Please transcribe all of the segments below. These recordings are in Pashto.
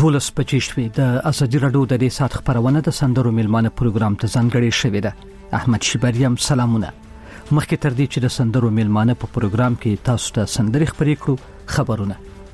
12 بجې شوې د ازادي راډیو د دې سات خبرونه د سندرو میلمانه پروګرام ته ځانګړې شوې ده. احمد شیبریم سلامونه. مخکې تر دې چې د سندرو میلمانه په پروګرام کې تاسو ته سندري خبرې کړو خبرونه.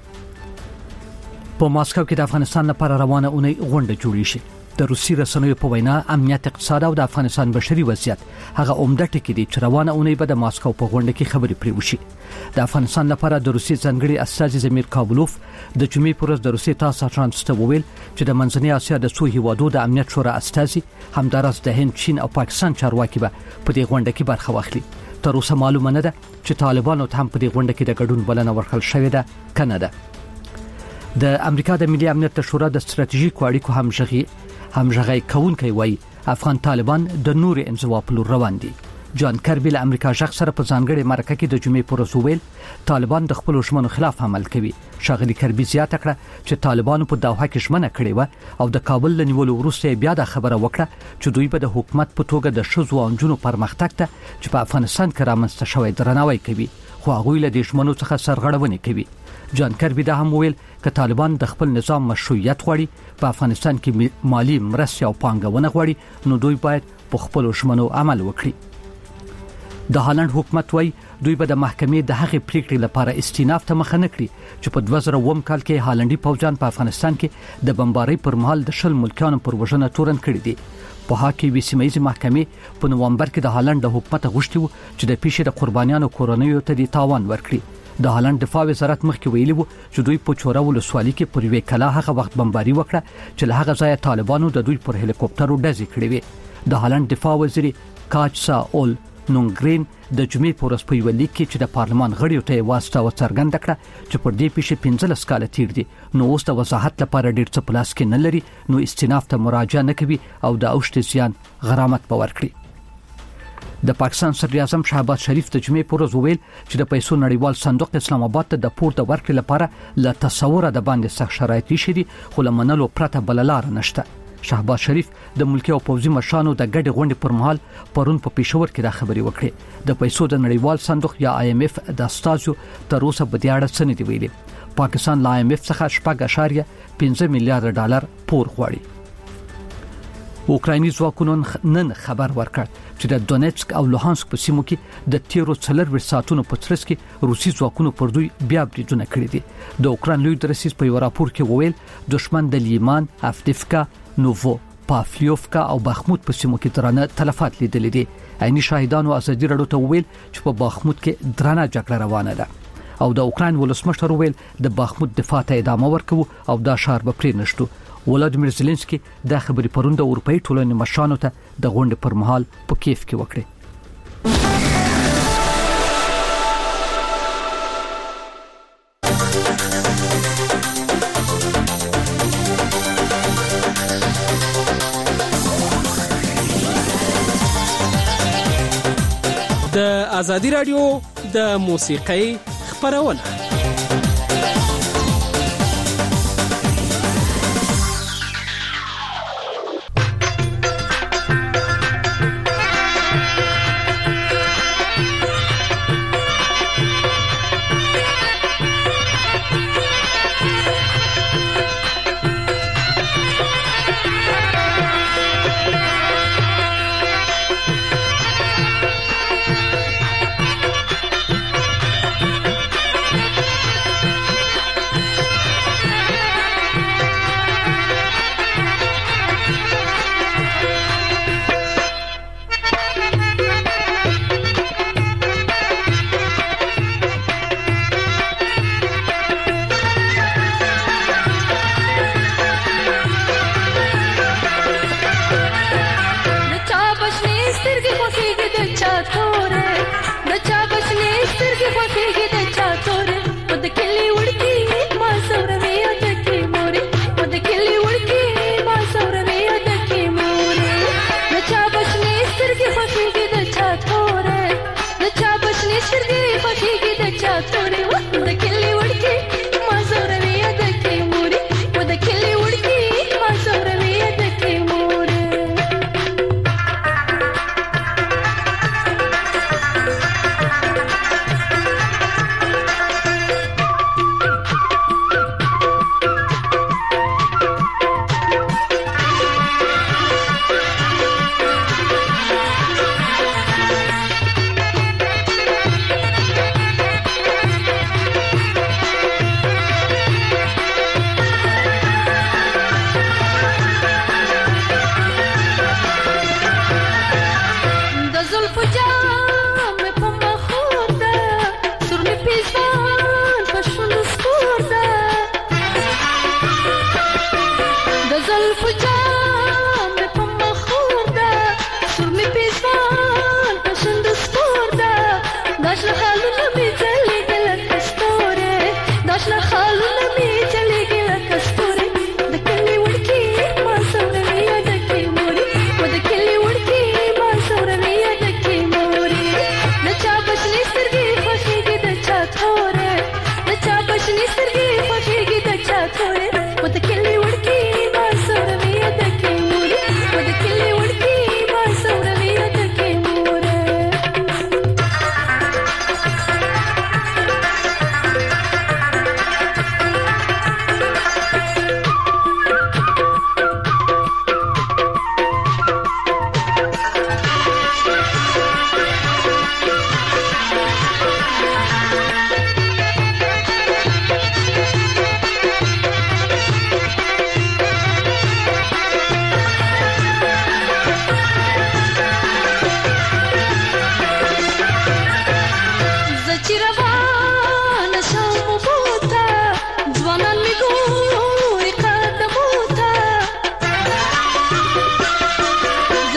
په ماسکو کې د افغانستان لپاره روانه اونۍ غونډه جوړې شي. د روسي رسنیو په وینا امنیت، اقتصاد او د افغانستان بشري وضعیت هغه عمده ټکي دي چې روانه اونۍ به د ماسکو په غونډه کې خبرې پرې وشي. د افغانستان لپاره د روسي ځانګړي استازي زمیر کابلوف د جمعې پر ورځ د روسي تاسو ترانس ته وویل چې د منځنۍ اسیا د څو هیوادو د امنیت شورا استازي همدارس د هند، چین او پاکستان چارواکي به په دې غونډه کې برخه واخلي. تر اوسه معلومه نه ده چې طالبانو ته هم په دې غونډه کې د ګډون بلنه ورکړل شوې ده کنه ده. د امریکا د ملي امنیت شورا د ستراتیژیکو اړیکو همغږي کوونکی وایي افغان طالبان د نور انزوا په لور روان دي. جان کربی له امریکا ځخ سره په ځانګړي مرکه کې د جمعې پر ورځ ویل طالبان د خپل ژمنو خلاف عمل کوي. شاغلي کربی زیاته کړه چې طالبانو په دوحه کې ژمنه کړې و او د کابل له نیولو وروسته بیا د خبره وکړه چې دوی به د حکومت په توګه د شذو او جنونو پرمختګ ته چې په افغانستان کې رامنځته شوی درناوی کوي، خو هغه له دې ژمنو څخه سرغړونه کوي. جان کربی دا هم ویل ک طالبان د خپل نظام مشروعیت غواړي، په افغانستان کې مالی مرستې او پانګونه غواړي، نو دوی باید په خپل ژمنو عمل وکړي. د هالند حکومت وایي دوی به د محکمې د هغې پریکړې لپاره استیناف ته مخه نه کړي چې په 2009 کال کې هالندي پوځیان په افغانستان کې د بمبارۍ پر مهال د 10 ملکیانو پر وژنه تورن کړي دي. په هغه کې سیمه محکمې په نومبر کې د هالند د حکومت غوښتي و چې د پیښې د قربانیانو کورنیو ته د تاوان ورکړي. د هالند دفاع وزارت مخکې ویلي و چې دوی په چوره ولسوالۍ کې پر یوې کلا هغه وخت بمباري وکړه چې له هغه ځایه طالبانو د دوی پر هلیکوپټرو ډزې کړې وې. د هالند دفاع وزیر کاچسا اول نونګرین د جمعې په ورځ په یو لیک کې چې د پارلمان غړیو ته واسطه څرګنده کړه چې پر دې پیښې 15 کال تیر دي، نو اوس د وضاحت لپاره ډېر څه پلاس کې نه لري، نو استیناف ته مراجعه نه کوي او د اوښتې زیان غرامت به ورکړي. د پاکستان صدر اعظم شهباز شریف د جمعې پر ورځ ویل چې د پیسو نړیوال صندوق اسلام آباد ته د پورته ورکړې لپاره له تصوره د باندې سخت شرایط شي، خو له منلو پرته بل لار نشته. شهباز شریف د ملکی او پوځي مشرانو د ګډ غونډې پر مهال پرون په پېښور کې دا خبرې وکړې. د پیسو د نړیوال صندوق یا IMF د استازو تر اوسه په دې اړه څه نه دی ویلي. پاکستان له IMF څخه 4.5 میلیارډ ډالر پور غواړي. اوکرایني ځواکونو نن خبر ورکړ چې د دونیتسک او لوهانسک په سیمو کې د تیرو 4 ساعتونو په ترڅ کې روسي ځواکونو پر دوی بیا بریدونه کړی دي. د اوکراین لوی درسیز په یو راپور کې وویل دشمن د لیمان، افدیفکا، نووو پافلیوفکا او بخموت په سیمو کې درانه تلفات لیدل دي. عیني شاهدانو ازادي راډیو ته وویل چې په بخموت کې درانه جګړه روانه ده او د اوکراین ولسمشر وویل د بخموت دفاع ته ادامه ورکوي او دا شهر به پرې نشټو. ولادیمیر زيلنسکي دا خبرې پرون د اروپאי ټولنې مشرانو ته د غونډې پر مهال په کیف کې وکړه. د ازادي رادیو د موسیقۍ خبرونه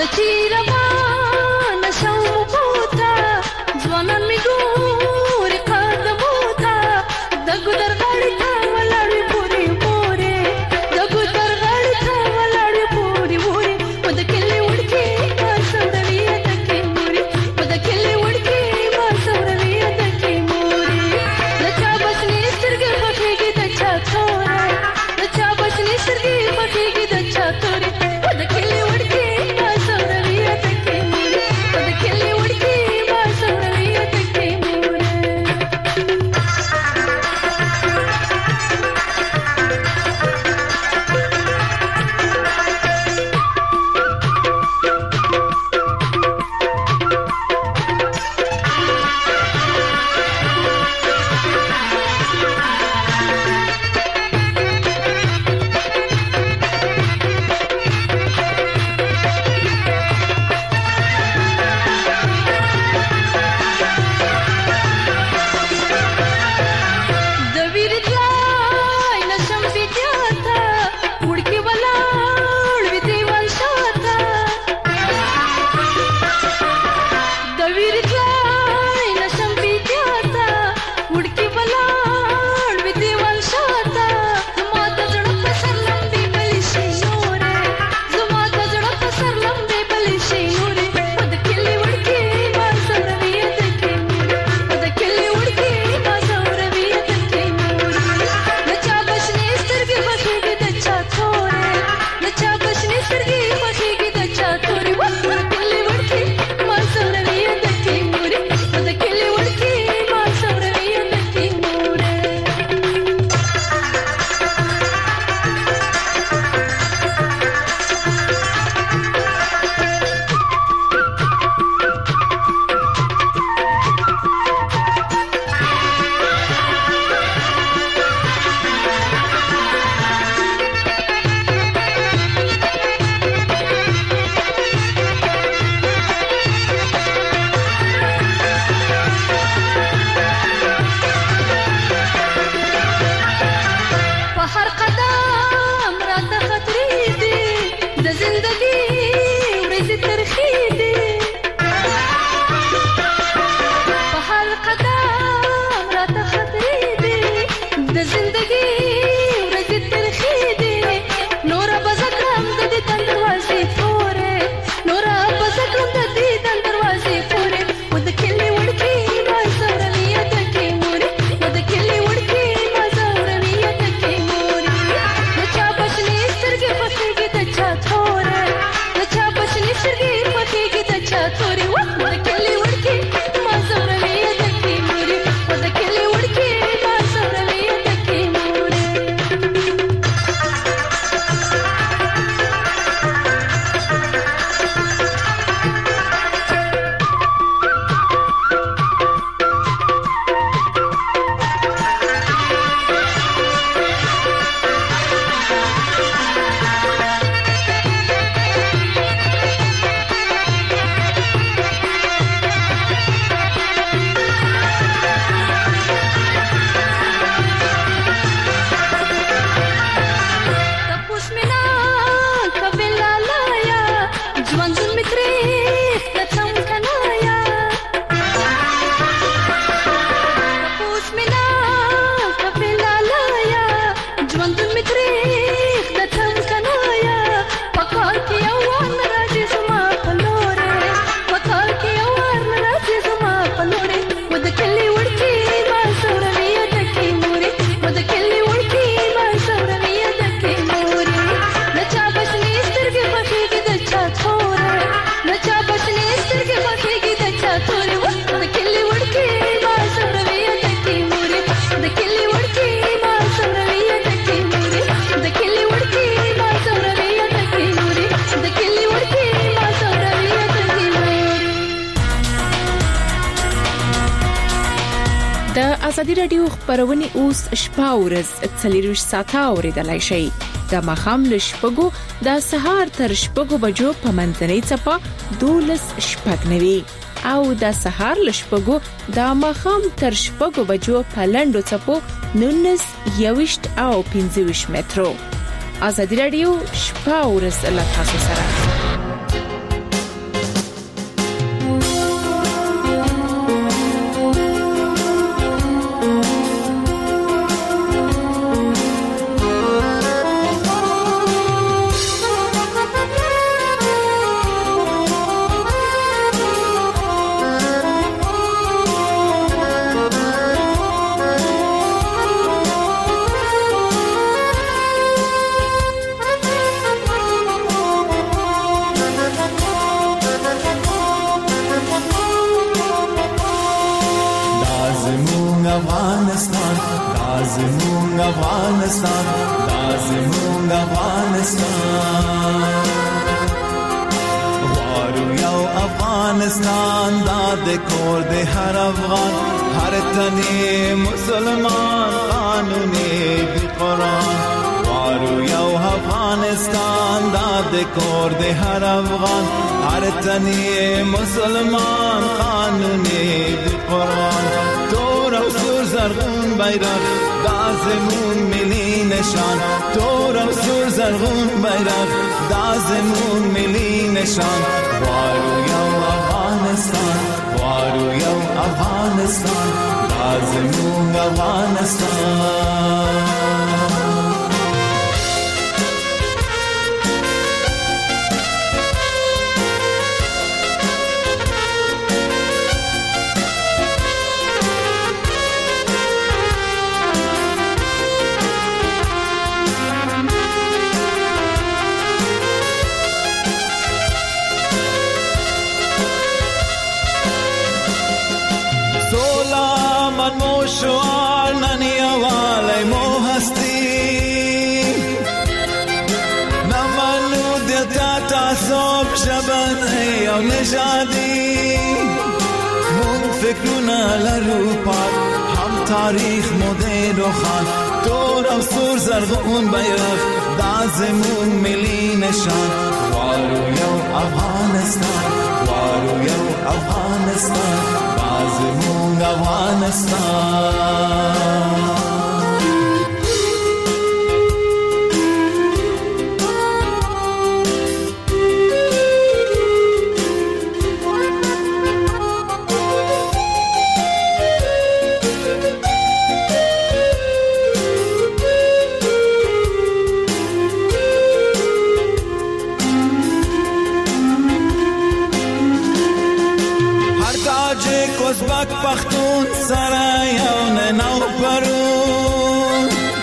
ازادي رادیو خبرونه اوس شپه ورځ 24 ساعته اوریدلای شئ د مخام لشپګو د سهار تر شپګو بجو په منځنۍ چپه 12 شپګنوي او د سهار لشپګو د مخام تر شپګو بجو په لندو چپو 19 یوشت او 15 مترو. ازادي رادیو شپه ورځ له تاسو سره زمون افغانستان دا زمون افغانستان وارو یو افغانستان دا د کور د هر افغان هر تنی مسلمان قانوني د قرآن وارو یو افغانستان دا د کور د هر افغان هر تنی مسلمان قانوني د قرآن تور او سور زرغون بیرغ دا زمون ملی نشان تور او سور زرغون بیرغ دا زمون ملی نشان وارو یو افغانستان وارو یو افغانستان دا زمون افغانستان شوار ننی والی مو هستی نمانو دلتا تعصب شبن ایو نژادی مون فکرنا لرو پاک هم تاریخ مدیر و خان تور او سور زرغون بیرغ دا زمون ملی نشان وارو یو افغانستان وارو یو افغانستان زمون افغانستان ازبک پختون سرایان نو پرون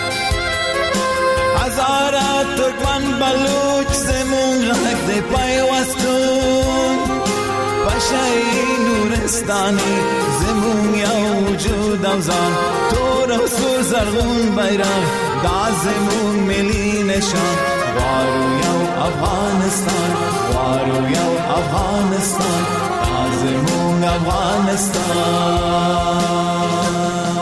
هزاره ترکمن بلوچ زمون غلق دی پیوستون پشای نورستانی زمون یو وجود اوزان تور و سور زرغون بیرغ دا زمون ملی نشان وارو یو افغانستان وارو یو افغانستان زمون افغانستان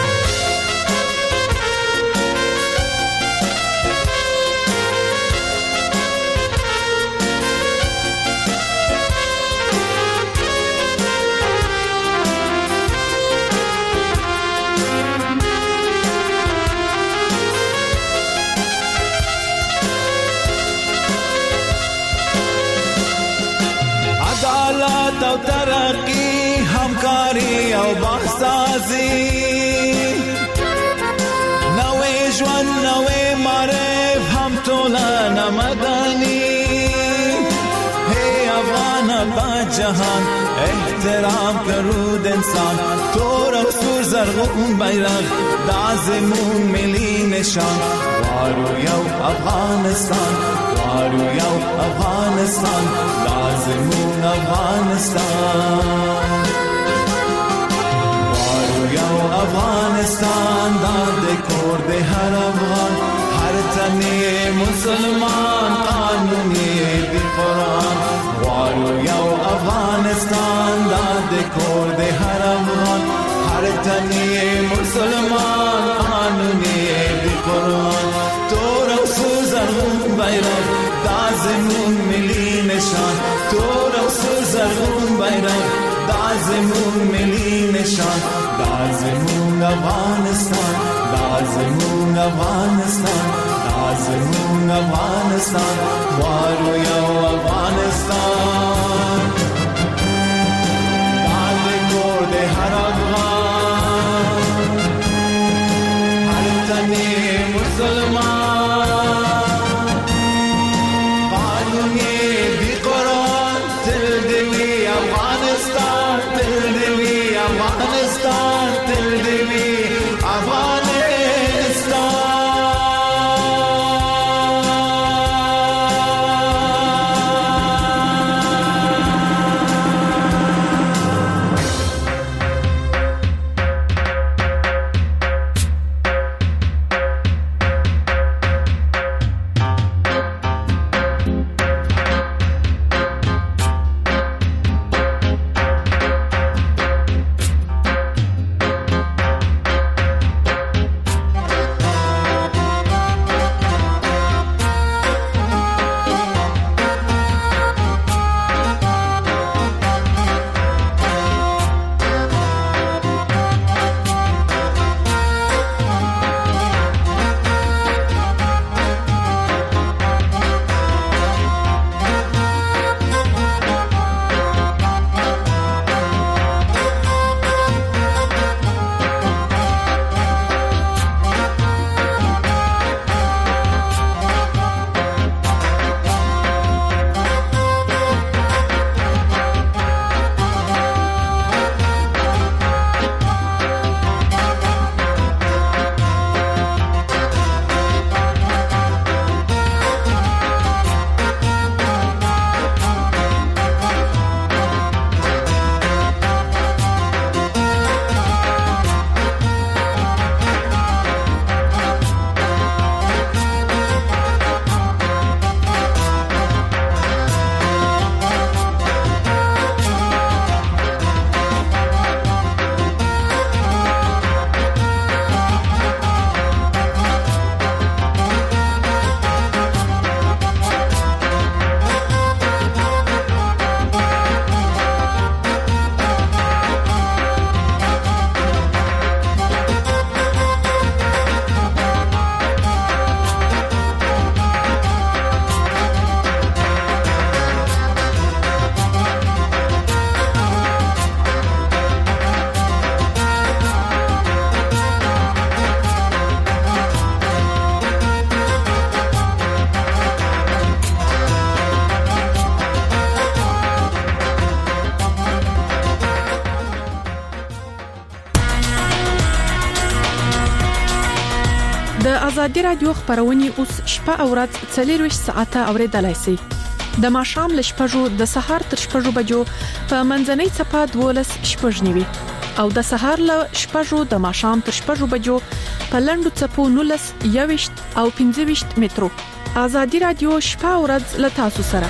عدالت او ترقی همکاری او بحثازی نوی جوان نوی معرف هم طولن مدنی hey افغان با جهان احترام کرود انسان تور او سور زرغون بیرغ دا زمون ملی نشان وارو یو افغانستان وارو یو افغانستان دا زمون افغانستان وارو یو افغانستان دا د کور د هر افغان هر تنی مسلمان قانوني د قرآن وارو یو افغانستان دا د کور د هر افغان هر تنی مسلمان قانوني د قرآن تور او سور زرغون بیرغ دا زمون ملی نشان تور او سور زرغون بیرغ دا زمون ملی نشان دا زمون افغانستان دا زمون افغانستان دا زمون افغانستان وارو یو افغانستان دا د کور د هر افغان هر تنی مسلمان قانوني دی قرآن تل دی افغانستان تل دی افغانستان تل دی افغانستان د ازادي رادیو خبرونه اوس شپه او ورځ 24 ساعته اوریدلای شئ. د ماښام ل شپږو د سهار تر شپږو بجو په منځنۍ چپه 12 شپږنیوي او د سهار ل شپږو د ماښام تر شپږو بجو په لندو چپو 19 21 او 25 مترو. ازادي رادیو شپه او ورځ ل تاسو سره.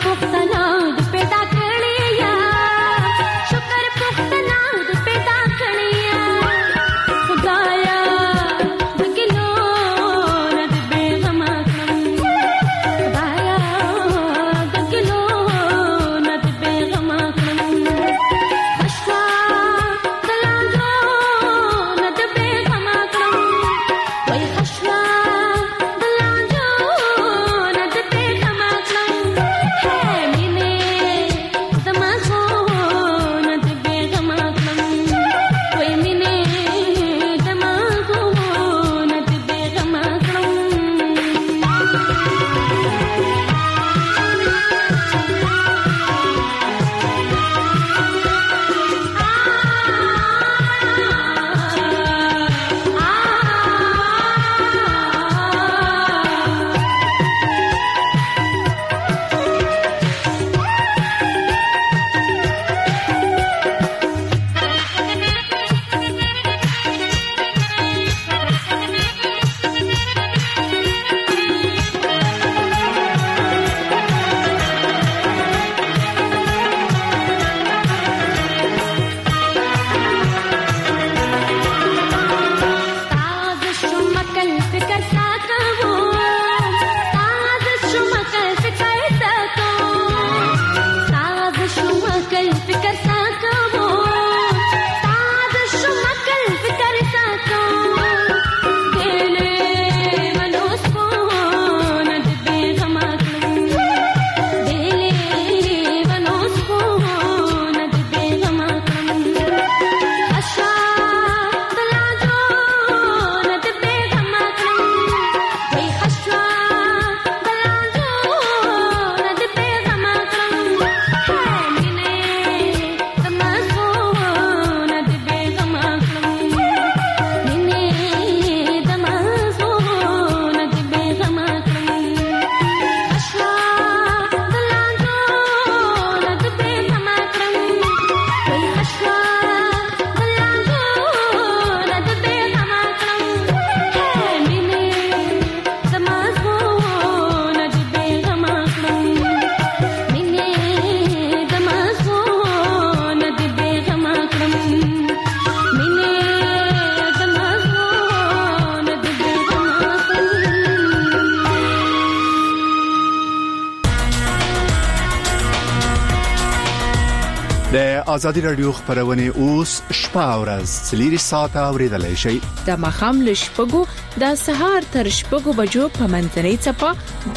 د ازادي رادیو خبرونه اوس شپه ورځ سلیری ساعت اوریدلای شي د مخام لشپګو د سهار تر شپګو بجو په منځنۍ چپا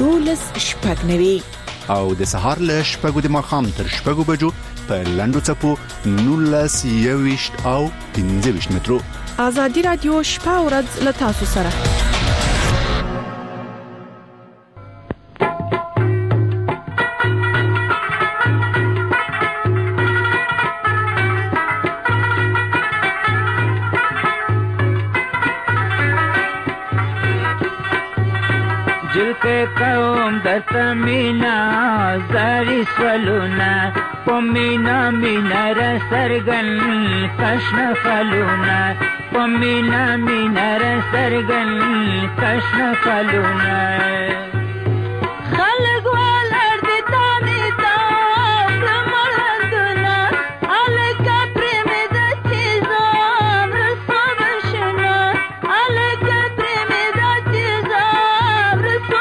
12 شپګنوي او د سهار لشپګو د مخام تر شپګو بجو په لندو چپو 19 او 15 مترو. ازادي رادیو شپه ورځ لتاسو سره قوم د تمینا زاری سولونا پمینا مینا را سرگن کشن خلونا پمینا مینا را سرگن کشن خلونا خلق والر دی تامیتا برمالندونا علکا پریمی دا چیزام رسو بشنا علکا پریمی دا چیزام رسو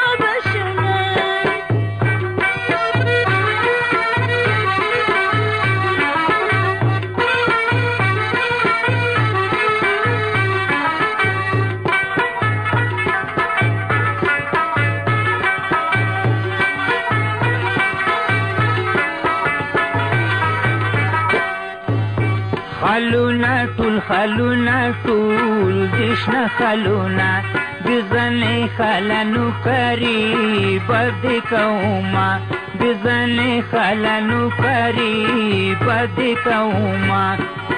خلونا طول دشنا خلونا بزنی خلانو کری بدی کوما بزنی خلانو کری بدی کوما